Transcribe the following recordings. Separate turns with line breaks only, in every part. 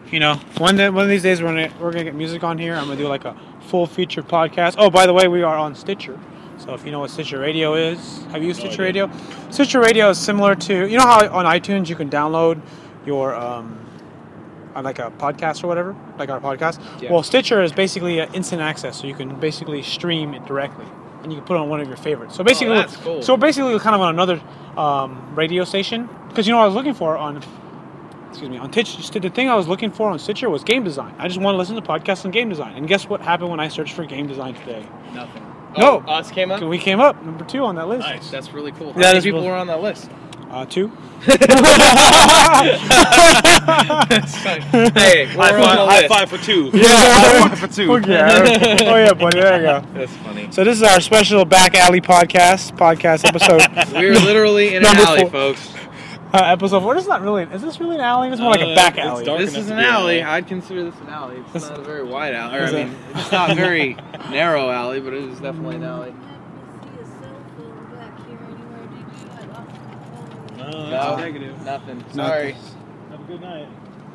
one of these days we're gonna get music on here. I'm gonna do like a full featured podcast. Oh, by the way, we are on Stitcher. So if you know what Stitcher Radio is, have you used Stitcher Radio? Stitcher Radio is similar to how on iTunes you can download your like a podcast or whatever, like our podcast. Yeah. Well, Stitcher is basically instant access, so you can basically stream it directly, and you can put it on one of your favorites. So basically,
that's cool.
So basically, kind of on another radio station, because I was looking for on Stitcher. The thing I was looking for on Stitcher was game design. I just want to listen to podcasts on game design, and guess what happened when I searched for game design today?
Nothing.
No,
us came up.
We came up number 2 on that list.
Nice. That's really cool. How many people were on that list?
2.
Hey,
high five for 2.
Yeah, high five for 2. Okay. Oh yeah, buddy. There you go.
That's funny.
So this is our special back alley podcast episode.
We're literally in an alley, folks.
Episode 4. Is this really an alley? It's more like a back alley.
This is an alley. I'd consider this an alley. It's not a very wide alley. It's not a very narrow alley, but it is definitely an alley. No, negative. Nothing. Sorry.
Have a good night.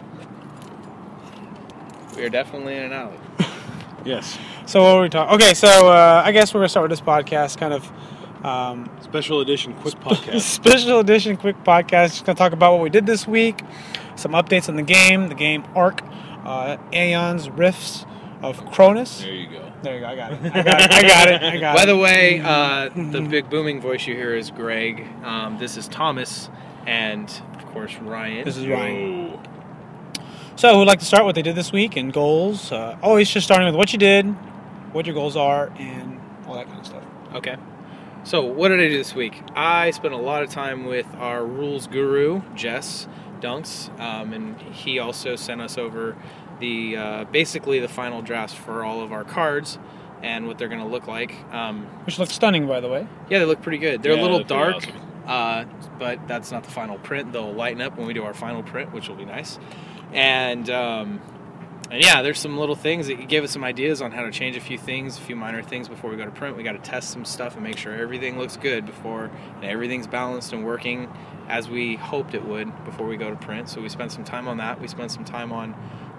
We are definitely in an alley.
Yes.
So what were we talking? Okay, so I guess we're gonna start with this podcast, kind of.
Special edition quick podcast.
Special edition quick podcast. Just gonna talk about what we did this week, some updates on the game arc, Aeon's Rifts of Cronus.
There you go.
There you go. I got it.
By the way, the big booming voice you hear is Greg. This is Thomas, and of course Ryan.
This is Ryan. So we'd like to start what they did this week and goals. Always just starting with what you did, what your goals are, and all that kind of stuff.
Okay. So what did I do this week? I spent a lot of time with our rules guru, Jess Dunks, and he also sent us over the basically the final drafts for all of our cards and what they're going to look like.
Which looks stunning, by the way.
Yeah, they look pretty good. They're a little dark,
awesome.
but that's not the final print. They'll lighten up when we do our final print, which will be nice. And yeah, there's some little things that give us some ideas on how to change a few minor things before we go to print. We got to test some stuff and make sure everything looks good and everything's balanced and working as we hoped it would before we go to print. So we spent some time on that. We spent some time on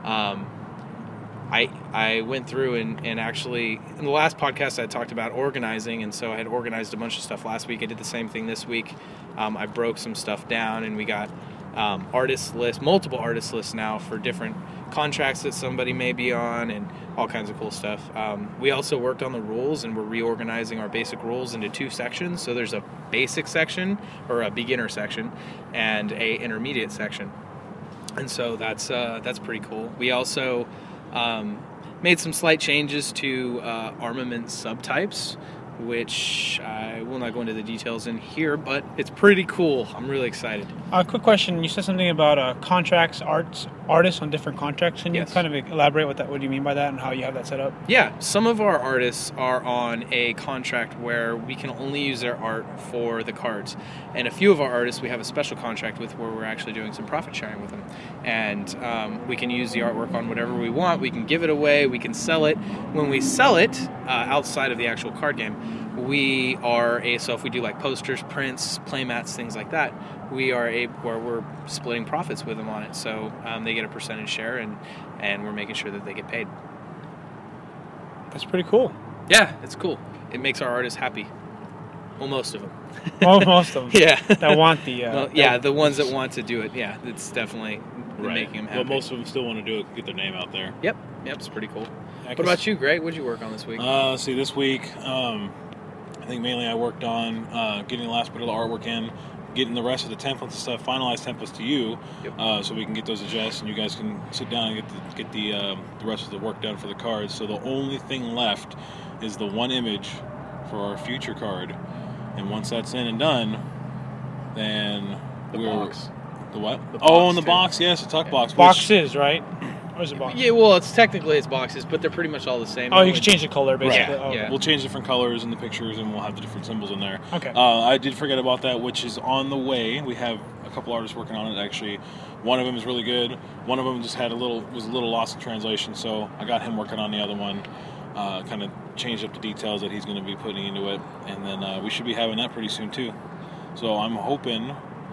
I went through and actually, in the last podcast I talked about organizing, and so I had organized a bunch of stuff last week. I did the same thing this week. I broke some stuff down, and we got multiple artist lists now for different contracts that somebody may be on, and all kinds of cool stuff. We also worked on the rules, and we're reorganizing our basic rules into 2 sections. So there's a basic section, or a beginner section, and a intermediate section. And so that's pretty cool. We also made some slight changes to armament subtypes, which I will not go into the details in here, but it's pretty cool. I'm really excited.
Quick question. You said something about contracts, artists on different contracts. Can you kind of elaborate what do you mean by that and how you have that set up?
Yeah. Some of our artists are on a contract where we can only use their art for the cards. And a few of our artists we have a special contract with where we're actually doing some profit sharing with them. And we can use the artwork on whatever we want. We can give it away. We can sell it. When we sell it outside of the actual card game, so if we do like posters, prints, playmats, things like that, where we're splitting profits with them on it. So they get a percentage share, and we're making sure that they get paid.
That's pretty cool.
Yeah, it's cool. It makes our artists happy. Well, most of them.
Well, most of them.
Yeah.
That want the...
the ones that want to do it. Yeah, it's definitely making them happy.
But most of them still want to do it, get their name out there.
Yep, it's pretty cool. What about you, Greg? What did you work on this week?
This week, I think mainly I worked on getting the last bit of the artwork in, getting the rest of the templates and stuff, finalized templates to you, so we can get those adjusted, and you guys can sit down and get the rest of the work done for the cards. So the only thing left is the one image for our future card, and once that's in and done, then box. The what? In the box, yes, the tuck box.
Boxes, right? Or is it box?
Yeah, well, it's boxes, but they're pretty much all the same.
Oh, you can change the color, basically.
Right. Yeah.
We'll change different colors in the pictures, and we'll have the different symbols in there.
Okay.
I did forget about that, which is on the way. We have a couple artists working on it, actually. One of them is really good. One of them just was a little lost in translation, so I got him working on the other one. Kind of changed up the details that he's going to be putting into it, and then we should be having that pretty soon, too. So I'm hoping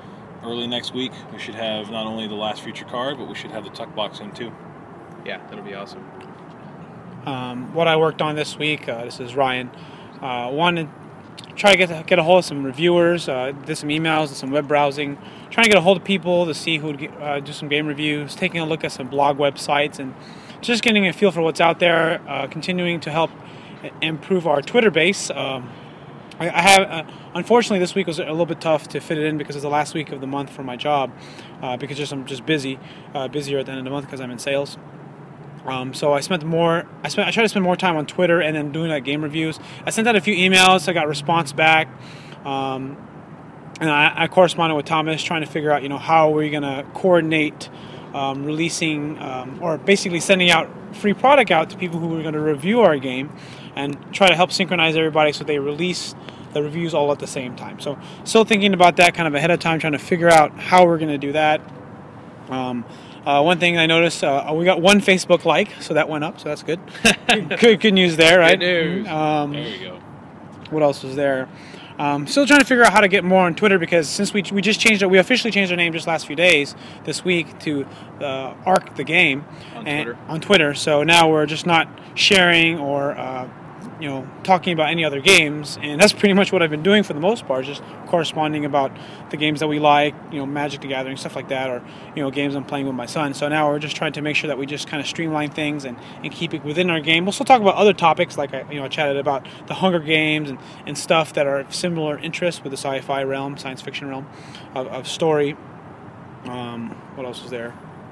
early next week, we should have not only the last feature card, but we should have the tuck box in too.
Yeah, that'll be awesome.
What I worked on this week, this is Ryan, wanted to try to get a hold of some reviewers, did some emails and some web browsing, trying to get a hold of people to see who would do some game reviews, taking a look at some blog websites, and just getting a feel for what's out there, continuing to help improve our Twitter base. I have, unfortunately, this week was a little bit tough to fit it in because it's the last week of the month for my job, because I'm just busy, busier at the end of the month because I'm in sales. So I tried to spend more time on Twitter and then doing game reviews. I sent out a few emails. I got a response back, and I corresponded with Thomas trying to figure out, how we're going to coordinate releasing or basically sending out free product out to people who are going to review our game, and try to help synchronize everybody so they release the reviews all at the same time. So still thinking about that kind of ahead of time, trying to figure out how we're going to do that. One thing I noticed, we got one Facebook like, so that went up, so that's good. good news there, right?
Good news.
There you go.
What else was there? Still trying to figure out how to get more on Twitter, because since we just changed it, we officially changed our name just last few days, this week, to Arc the Game on Twitter. So now we're just not sharing or talking about any other games, and that's pretty much what I've been doing for the most part, just corresponding about the games that we like, Magic the Gathering, stuff like that, or games I'm playing with my son. So now we're just trying to make sure that we just kind of streamline things and keep it within our game. We'll still talk about other topics, like I chatted about the Hunger Games and stuff that are of similar interest with the sci-fi realm, science fiction realm of story. What else was there?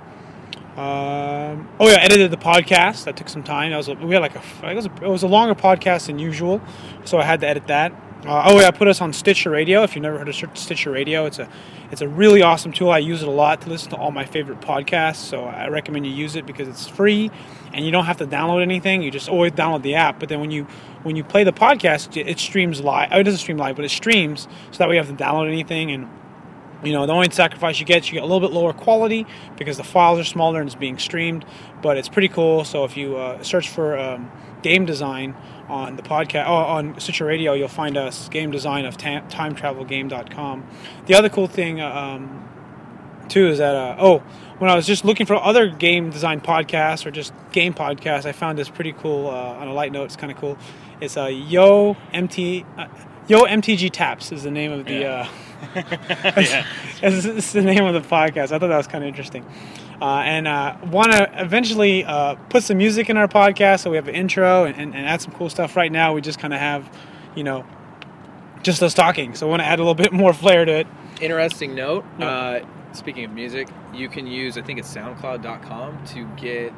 I edited the podcast. That took some time. It was a longer podcast than usual, so I had to edit that. I put us on Stitcher Radio. If you've never heard of Stitcher Radio, it's a really awesome tool. I use it a lot to listen to all my favorite podcasts, so I recommend you use it because it's free and you don't have to download anything. You just always download the app, but then when you play the podcast, it streams live. It doesn't stream live, but it streams, so that way you have to download anything. And the only sacrifice you get a little bit lower quality because the files are smaller and it's being streamed, but it's pretty cool. So if you search for game design on the podcast, on Stitcher Radio, you'll find us, game design of timetravelgame.com. The other cool thing, too, is that, when I was just looking for other game design podcasts or just game podcasts, I found this pretty cool, on a light note, it's kind of cool. It's Yo MTG Taps is the name of the... It's the name of the podcast. I thought that was kind of interesting. And want to eventually put some music in our podcast, so we have an intro and add some cool stuff. Right now, we just kind of have, just us talking. So I want to add a little bit more flair to it.
Interesting note.
Yep.
Speaking of music, you can use, I think it's SoundCloud.com to get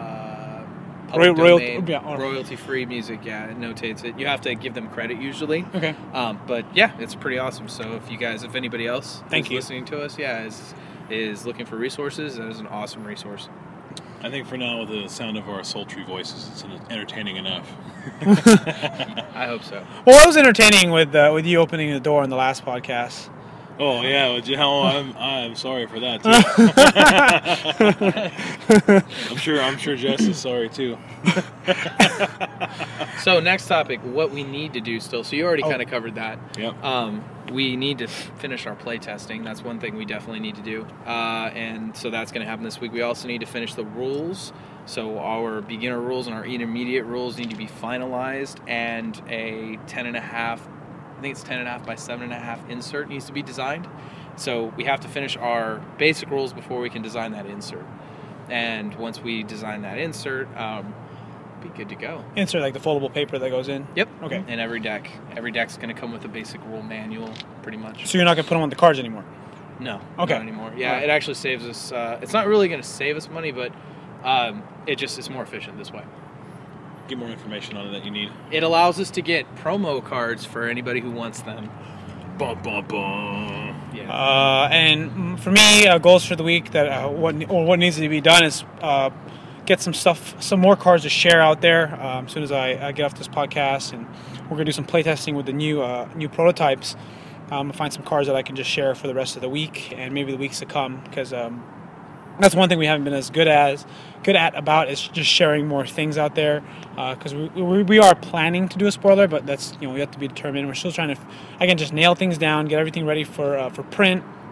royalty-free music. Yeah, it notates it. You have to give them credit usually.
Okay.
But yeah, it's pretty awesome. So if anybody else listening to us, is looking for resources, that is an awesome resource.
I think for now, with the sound of our sultry voices, it's entertaining enough.
I hope so.
Well, it was entertaining with you opening the door in the last podcast.
Oh yeah, I'm sorry for that too. I'm sure Jess is sorry too.
So next topic, what we need to do still. So you already kind of covered that.
Yep.
We need to finish our play testing. That's one thing we definitely need to do. And so that's going to happen this week. We also need to finish the rules. So our beginner rules and our intermediate rules need to be finalized, and a 10.5. I think it's 10.5 by 7.5 insert needs to be designed. So we have to finish our basic rules before we can design that insert. And once we design that insert, be good to go.
Insert like the foldable paper that goes in?
Yep.
Okay.
And every deck's going to come with a basic rule manual, pretty much.
So you're not going to put them on the cards anymore?
No.
Okay.
Not anymore. Yeah, It actually saves us. It's not really going to save us money, but it's more efficient this way.
Get more information on it that you need.
It allows us to get promo cards for anybody who wants them.
Bum, bum, bum.
Yeah.
And for me, goals for the week that what needs to be done is get some more cards to share out there as soon as I get off this podcast, and we're gonna do some playtesting with the new prototypes. I'll find some cards that I can just share for the rest of the week and maybe the weeks to come, because that's one thing we haven't been as good at about is just sharing more things out there, because we are planning to do a spoiler, but that's we have to be determined. We're still trying to just nail things down, get everything ready for print,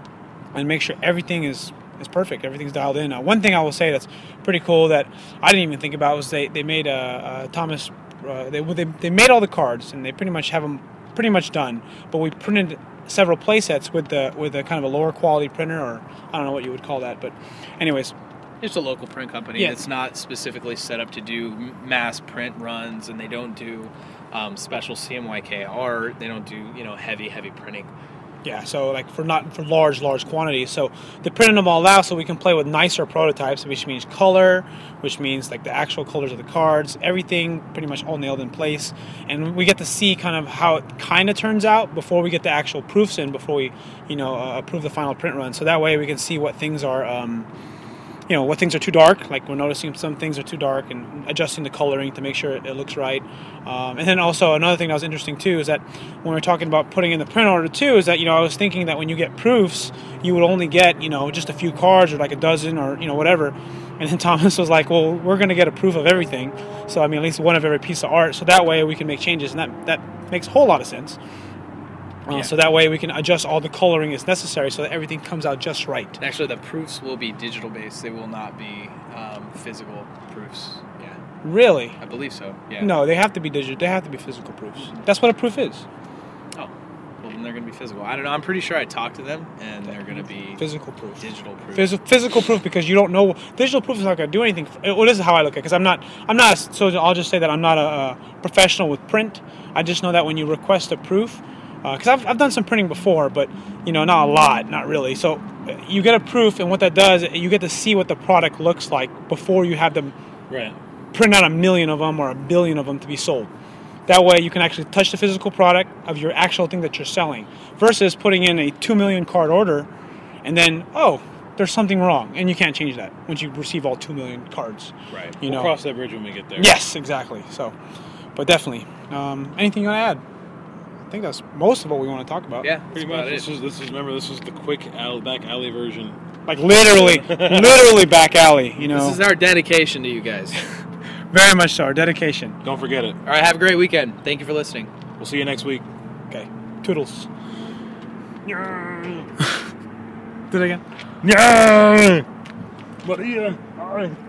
and make sure everything is perfect. Everything's dialed in. One thing I will say that's pretty cool that I didn't even think about was they made Thomas. They made all the cards and they pretty much have them pretty much done. But we printed several play sets with a kind of a lower quality printer, or I don't know what you would call that. But anyways,
it's a local print company.
Yeah.
It's not specifically set up to do mass print runs, and they don't do special CMYK art. They don't do heavy printing.
yeah. So like for large quantities. So they printed them all out so we can play with nicer prototypes, which means color, which means like the actual colors of the cards, everything pretty much all nailed in place, and we get to see kind of how it kind of turns out before we get the actual proofs in, before we approve the final print run. So that way we can see what things are. What things are too dark, like we're noticing some things are too dark, and adjusting the coloring to make sure it looks right. And then also another thing that was interesting too is that when we're talking about putting in the print order too, is that I was thinking that when you get proofs, you would only get just a few cards or like a dozen or whatever. And then Thomas was like, well, we're going to get a proof of everything, so at least one of every piece of art, so that way we can make changes, and that makes a whole lot of sense. So that way we can adjust all the coloring as necessary so that everything comes out just right.
Actually, the proofs will be digital based. They will not be physical proofs. Yeah.
Really?
I believe so. Yeah.
No, they have to be digital. They have to be physical proofs. That's what a proof is.
Oh. Well, then they're going to be physical. I don't know. I'm pretty sure I talked to them, and they're going to be
physical proof.
Digital proof.
Physical proof, because you don't know. Digital proof is not going to do anything. Well, this is how I look at it, because I'm not. So I'll just say that I'm not a professional with print. I just know that when you request a proof, because I've done some printing before, but not a lot, not really. So you get a proof, and what that does, you get to see what the product looks like before you have them print out 1 million of them or 1 billion of them to be sold. That way you can actually touch the physical product of your actual thing that you're selling, versus putting in a 2 million card order and then, there's something wrong, and you can't change that once you receive all 2 million cards.
Right. We'll cross that bridge when we get there.
Yes, exactly. So, but definitely. Anything you want to add? I think that's most of what we want to talk about.
Yeah,
pretty much. This is the quick back alley version.
Like literally back alley.
This is our dedication to you guys.
Very much so. Our dedication.
Don't forget it.
All right. Have a great weekend. Thank you for listening.
We'll see you next week.
Okay. Toodles. Do it again.
Yeah. But yeah. All right.